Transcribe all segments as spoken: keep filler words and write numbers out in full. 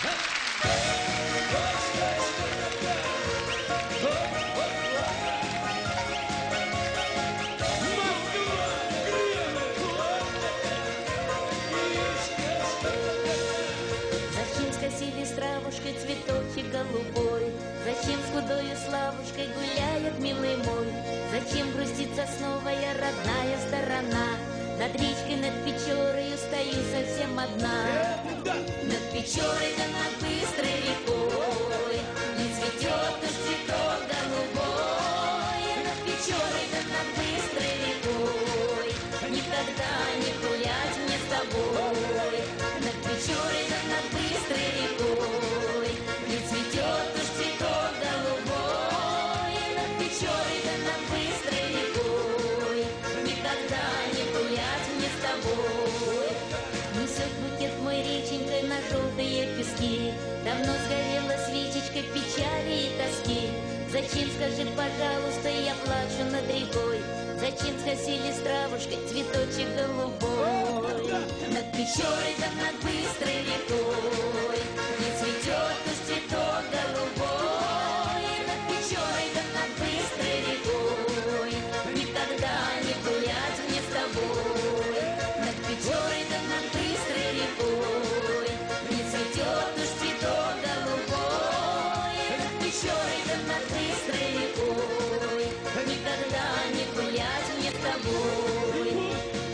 Зачем скосили с травушкой цветочек голубой? Зачем с худою Славушкой гуляет, милый мой? Зачем грустит сосновая родная сторона? Над речкой, над Печорою стою совсем одна. Над Печорой да над быстрой рекой не цветет уж цветок голубой. Над Печорой да над быстрой рекой никогда не гулять мне с тобой. Над Печорой да над быстрой рекой не цветет уж цветок голубой. Над Печорой да над быстрой рекой никогда не гулять мне с тобой. Несет букет мой реченькой на желтые пески, давно сгорела свечечка печали и тоски. Зачем, скажи, пожалуйста, я плачу над рекой? Зачем скосили с травушкой цветочек голубой? Над Печорой да над быстрой рекой не цветет уж цветок голубой. Над Печорой да над быстрой рекой никогда не гулять мне с тобой. Над Печорой да над быстрой рекой не цветет уж цветок голубой. Над Печорой да над быстрой рекой никогда не гулять мне с тобой.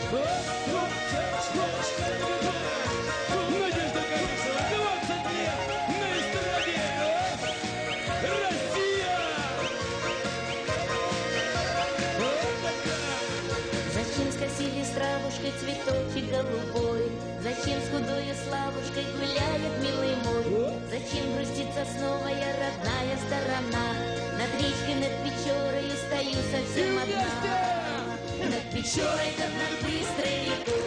Надежда Борисова, двадцать лет на эстраде, а? Россия! Зачем скосили с травушкой цветочек голубой? Зачем с худою Славушкой гуляет, милый мой? Зачем грустит сосновая родная сторона? Над речкой, над Печорою стою совсем одна. Над Печорой да над быстрой рекой